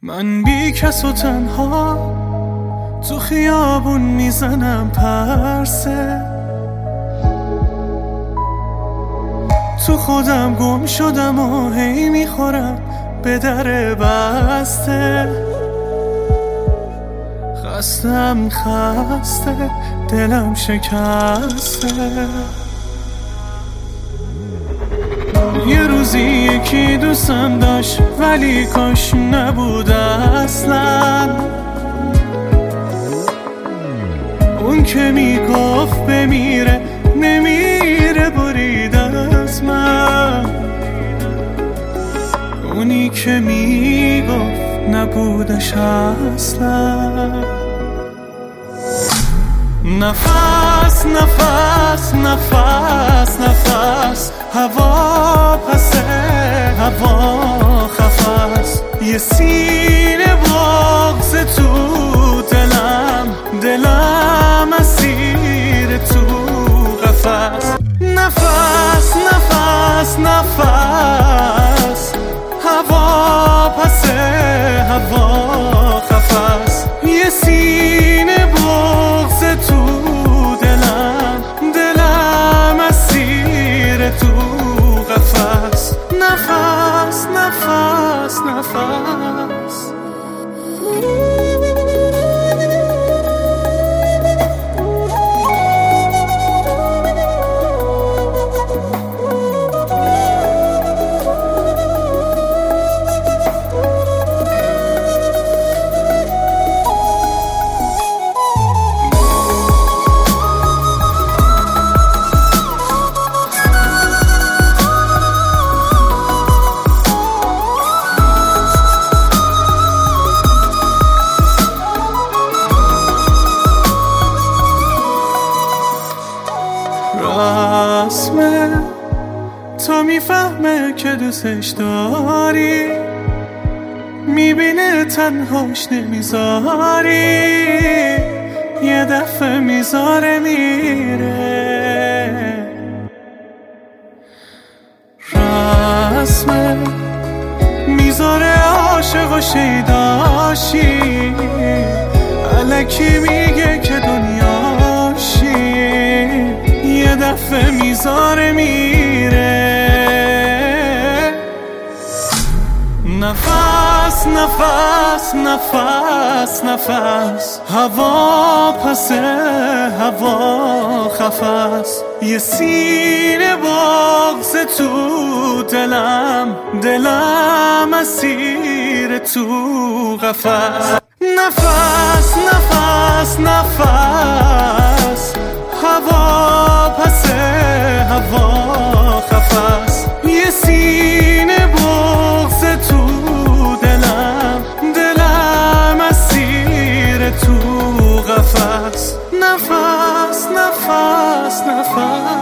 من بی کس و تنها تو خیابون میزنم پرسه، تو خودم گم شدم و هی میخورم به در بسته. خستم خسته، دلم شکسته. یه روزی یکی دوستم داشت ولی کاش نبود اصلا. اون که میگفت بمیره نمیره برید از من. اونی که میگفت نبودش اصلا. نفس نفس نفس نفس، هوا پسه هوا خفست. یه سینه بغض تو دلم اسیر تو قفس. نفس نفس نفس، هوا پسه هوا خفست. یه سینه بغض تو دلم اسیر تو قفس. نفس نفس نفس. رسمه تا میفهمه که دوستش داری، میبینه تنهاش نمیذاری، یه دفعه میذاره میره. رسمه میذاره عاشق و شیداشی، الکی میگه که دنیاشی، یه دفعه میذاره میره. نفس نفس نفس نفس، هوا پسه هوا خفست. یه سینه بغض تو دلم اسیر تو قفس. نفس نفس نفس، هوا پسه هوا خفست. یه سینه بغض تو دلم اسیر تو قفس. نفس نفس نفس.